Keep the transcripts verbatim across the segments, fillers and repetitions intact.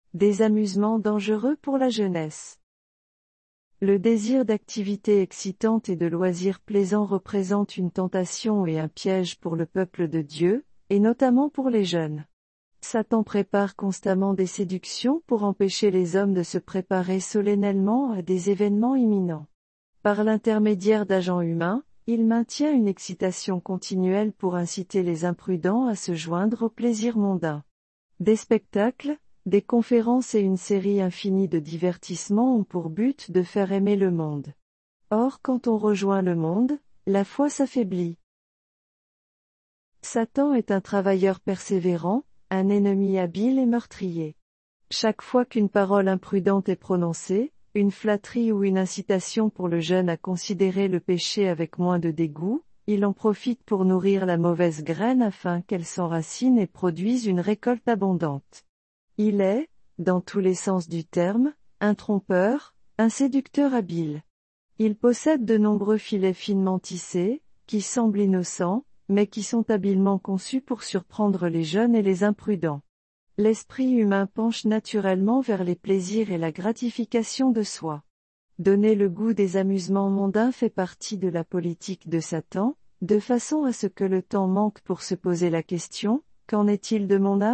Des amusements dangereux pour la jeunesse. Le désir d'activités excitantes et de loisirs plaisants représente une tentation et un piège pour le peuple de Dieu, et notamment pour les jeunes. Satan prépare constamment des séductions pour empêcher les hommes de se préparer solennellement à des événements imminents. Par l'intermédiaire d'agents humains, il maintient une excitation continuelle pour inciter les imprudents à se joindre aux plaisirs mondains. Des spectacles, des conférences et une série infinie de divertissements ont pour but de faire aimer le monde. Or quand on rejoint le monde, la foi s'affaiblit. Satan est un travailleur persévérant, un ennemi habile et meurtrier. Chaque fois qu'une parole imprudente est prononcée, une flatterie ou une incitation pour le jeune à considérer le péché avec moins de dégoût, il en profite pour nourrir la mauvaise graine afin qu'elle s'enracine et produise une récolte abondante. Il est, dans tous les sens du terme, un trompeur, un séducteur habile. Il possède de nombreux filets finement tissés, qui semblent innocents, mais qui sont habilement conçus pour surprendre les jeunes et les imprudents. L'esprit humain penche naturellement vers les plaisirs et la gratification de soi. Donner le goût des amusements mondains fait partie de la politique de Satan, de façon à ce que le temps manque pour se poser la question, qu'en est-il de mon âme ?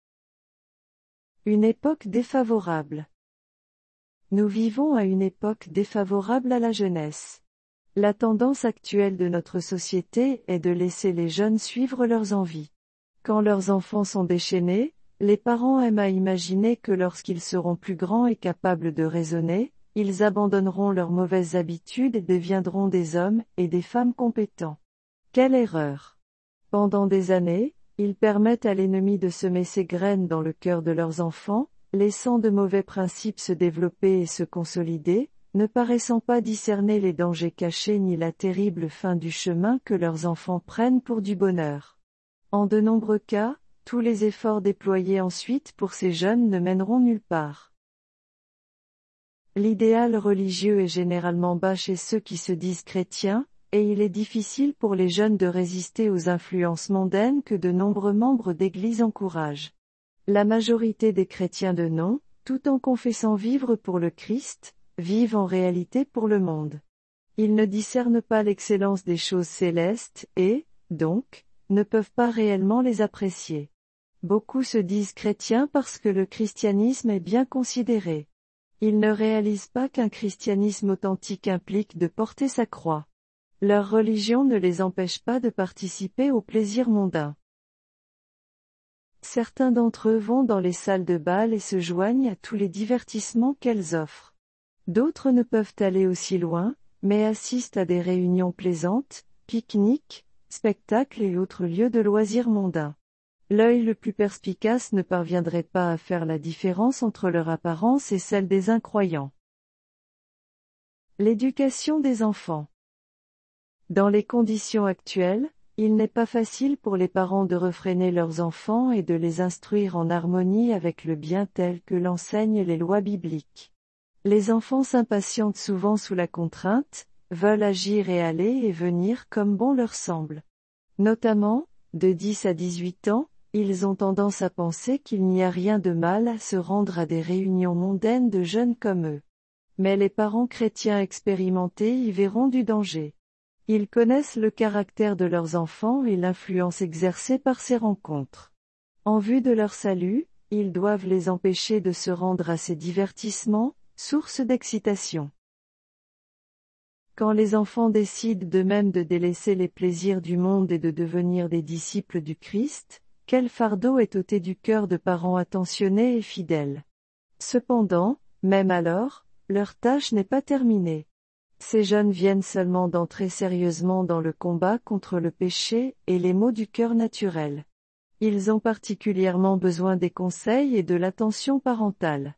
Une époque défavorable. Nous vivons à une époque défavorable à la jeunesse. La tendance actuelle de notre société est de laisser les jeunes suivre leurs envies. Quand leurs enfants sont déchaînés, les parents aiment à imaginer que lorsqu'ils seront plus grands et capables de raisonner, ils abandonneront leurs mauvaises habitudes et deviendront des hommes et des femmes compétents. Quelle erreur! Pendant des années, ils permettent à l'ennemi de semer ses graines dans le cœur de leurs enfants, laissant de mauvais principes se développer et se consolider, ne paraissant pas discerner les dangers cachés ni la terrible fin du chemin que leurs enfants prennent pour du bonheur. En de nombreux cas, tous les efforts déployés ensuite pour ces jeunes ne mèneront nulle part. L'idéal religieux est généralement bas chez ceux qui se disent chrétiens, et il est difficile pour les jeunes de résister aux influences mondaines que de nombreux membres d'église encouragent. La majorité des chrétiens de nom, tout en confessant vivre pour le Christ, vivent en réalité pour le monde. Ils ne discernent pas l'excellence des choses célestes et, donc, ne peuvent pas réellement les apprécier. Beaucoup se disent chrétiens parce que le christianisme est bien considéré. Ils ne réalisent pas qu'un christianisme authentique implique de porter sa croix. Leur religion ne les empêche pas de participer aux plaisirs mondains. Certains d'entre eux vont dans les salles de bal et se joignent à tous les divertissements qu'elles offrent. D'autres ne peuvent aller aussi loin, mais assistent à des réunions plaisantes, pique-niques, spectacles et autres lieux de loisirs mondains. L'œil le plus perspicace ne parviendrait pas à faire la différence entre leur apparence et celle des incroyants. L'éducation des enfants. Dans les conditions actuelles, il n'est pas facile pour les parents de refréner leurs enfants et de les instruire en harmonie avec le bien tel que l'enseignent les lois bibliques. Les enfants s'impatientent souvent sous la contrainte, veulent agir et aller et venir comme bon leur semble. Notamment, de dix à dix-huit ans, ils ont tendance à penser qu'il n'y a rien de mal à se rendre à des réunions mondaines de jeunes comme eux. Mais les parents chrétiens expérimentés y verront du danger. Ils connaissent le caractère de leurs enfants et l'influence exercée par ces rencontres. En vue de leur salut, ils doivent les empêcher de se rendre à ces divertissements, source d'excitation. Quand les enfants décident d'eux-mêmes de délaisser les plaisirs du monde et de devenir des disciples du Christ, quel fardeau est ôté du cœur de parents attentionnés et fidèles. Cependant, même alors, leur tâche n'est pas terminée. Ces jeunes viennent seulement d'entrer sérieusement dans le combat contre le péché et les maux du cœur naturel. Ils ont particulièrement besoin des conseils et de l'attention parentale.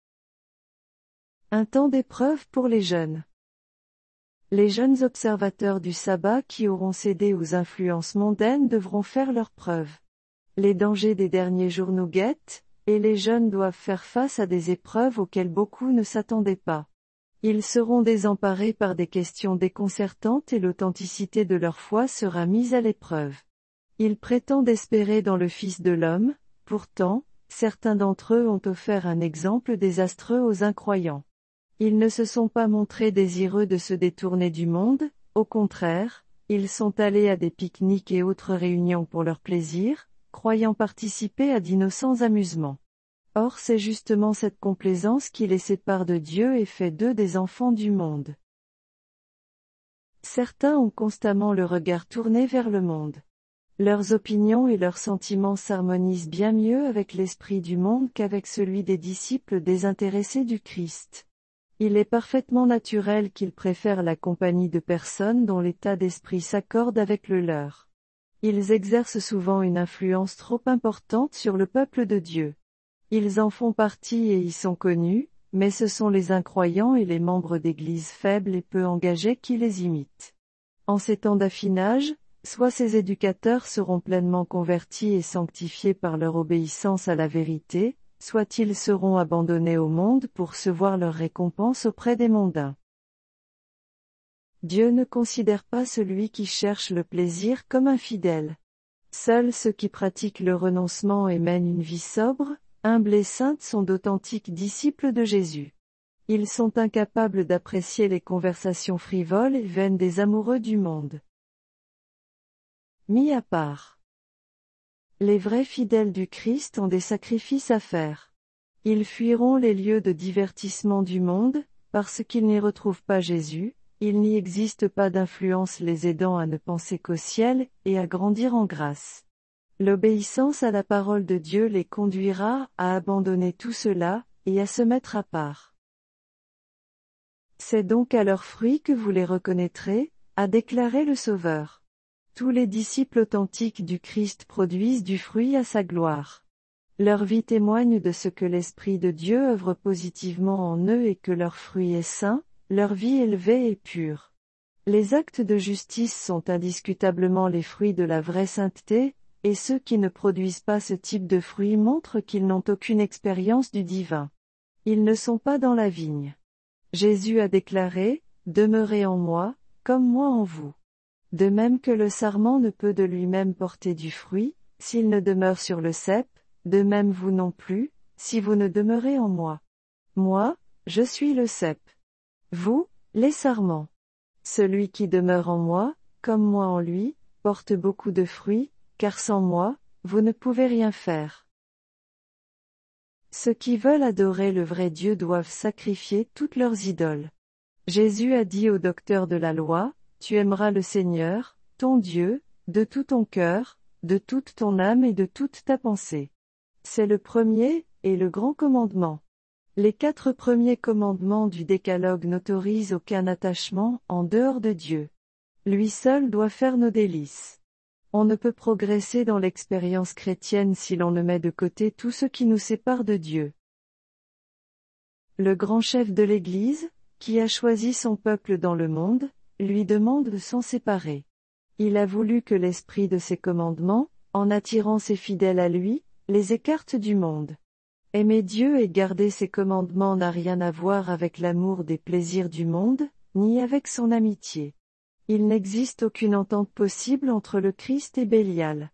Un temps d'épreuve pour les jeunes. Les jeunes observateurs du sabbat qui auront cédé aux influences mondaines devront faire leurs preuves. Les dangers des derniers jours nous guettent, et les jeunes doivent faire face à des épreuves auxquelles beaucoup ne s'attendaient pas. Ils seront désemparés par des questions déconcertantes et l'authenticité de leur foi sera mise à l'épreuve. Ils prétendent espérer dans le Fils de l'homme, pourtant, certains d'entre eux ont offert un exemple désastreux aux incroyants. Ils ne se sont pas montrés désireux de se détourner du monde, au contraire, ils sont allés à des pique-niques et autres réunions pour leur plaisir, croyant participer à d'innocents amusements. Or c'est justement cette complaisance qui les sépare de Dieu et fait d'eux des enfants du monde. Certains ont constamment le regard tourné vers le monde. Leurs opinions et leurs sentiments s'harmonisent bien mieux avec l'esprit du monde qu'avec celui des disciples désintéressés du Christ. Il est parfaitement naturel qu'ils préfèrent la compagnie de personnes dont l'état d'esprit s'accorde avec le leur. Ils exercent souvent une influence trop importante sur le peuple de Dieu. Ils en font partie et y sont connus, mais ce sont les incroyants et les membres d'églises faibles et peu engagés qui les imitent. En ces temps d'affinage, soit ces éducateurs seront pleinement convertis et sanctifiés par leur obéissance à la vérité, soit ils seront abandonnés au monde pour recevoir leur récompense auprès des mondains. Dieu ne considère pas celui qui cherche le plaisir comme infidèle. Seuls ceux qui pratiquent le renoncement et mènent une vie sobre, humble et sainte sont d'authentiques disciples de Jésus. Ils sont incapables d'apprécier les conversations frivoles et vaines des amoureux du monde. Mis à part. Les vrais fidèles du Christ ont des sacrifices à faire. Ils fuiront les lieux de divertissement du monde, parce qu'ils n'y retrouvent pas Jésus, il n'y existe pas d'influence les aidant à ne penser qu'au ciel, et à grandir en grâce. L'obéissance à la parole de Dieu les conduira à abandonner tout cela, et à se mettre à part. C'est donc à leurs fruits que vous les reconnaîtrez, a déclaré le Sauveur. Tous les disciples authentiques du Christ produisent du fruit à sa gloire. Leur vie témoigne de ce que l'Esprit de Dieu œuvre positivement en eux et que leur fruit est sain, leur vie élevée et pure. Les actes de justice sont indiscutablement les fruits de la vraie sainteté, et ceux qui ne produisent pas ce type de fruits montrent qu'ils n'ont aucune expérience du divin. Ils ne sont pas dans la vigne. Jésus a déclaré, « Demeurez en moi, comme moi en vous ». De même que le sarment ne peut de lui-même porter du fruit, s'il ne demeure sur le cep, de même vous non plus, si vous ne demeurez en moi. Moi, je suis le cep. Vous, les sarments. Celui qui demeure en moi, comme moi en lui, porte beaucoup de fruits, car sans moi, vous ne pouvez rien faire. Ceux qui veulent adorer le vrai Dieu doivent sacrifier toutes leurs idoles. Jésus a dit au docteur de la loi, « Tu aimeras le Seigneur, ton Dieu, de tout ton cœur, de toute ton âme et de toute ta pensée. » C'est le premier, et le grand commandement. Les quatre premiers commandements du décalogue n'autorisent aucun attachement en dehors de Dieu. Lui seul doit faire nos délices. On ne peut progresser dans l'expérience chrétienne si l'on ne met de côté tout ce qui nous sépare de Dieu. Le grand chef de l'Église, qui a choisi son peuple dans le monde, lui demande de s'en séparer. Il a voulu que l'esprit de ses commandements, en attirant ses fidèles à lui, les écarte du monde. Aimer Dieu et garder ses commandements n'a rien à voir avec l'amour des plaisirs du monde, ni avec son amitié. Il n'existe aucune entente possible entre le Christ et Bélial.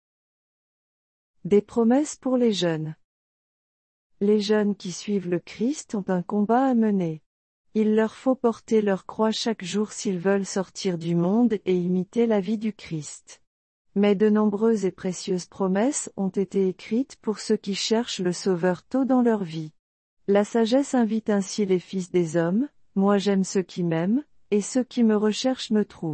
Des promesses pour les jeunes. Les jeunes qui suivent le Christ ont un combat à mener. Il leur faut porter leur croix chaque jour s'ils veulent sortir du monde et imiter la vie du Christ. Mais de nombreuses et précieuses promesses ont été écrites pour ceux qui cherchent le Sauveur tôt dans leur vie. La sagesse invite ainsi les fils des hommes, « Moi j'aime ceux qui m'aiment, et ceux qui me recherchent me trouvent. »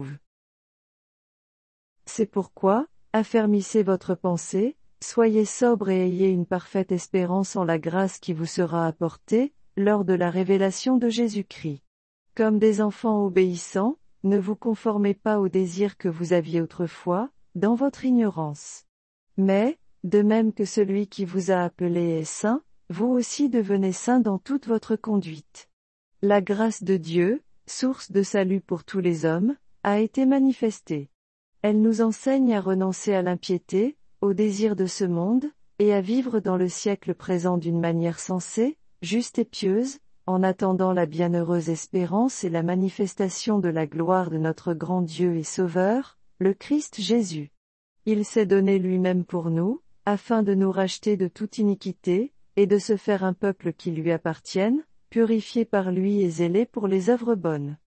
C'est pourquoi, affermissez votre pensée, soyez sobre et ayez une parfaite espérance en la grâce qui vous sera apportée, lors de la révélation de Jésus-Christ. Comme des enfants obéissants, ne vous conformez pas aux désirs que vous aviez autrefois, dans votre ignorance. Mais, de même que celui qui vous a appelé est saint, vous aussi devenez saints dans toute votre conduite. La grâce de Dieu, source de salut pour tous les hommes, a été manifestée. Elle nous enseigne à renoncer à l'impiété, aux désirs de ce monde, et à vivre dans le siècle présent d'une manière sensée, juste et pieuse, en attendant la bienheureuse espérance et la manifestation de la gloire de notre grand Dieu et Sauveur, le Christ Jésus. Il s'est donné lui-même pour nous, afin de nous racheter de toute iniquité, et de se faire un peuple qui lui appartienne, purifié par lui et zélé pour les œuvres bonnes.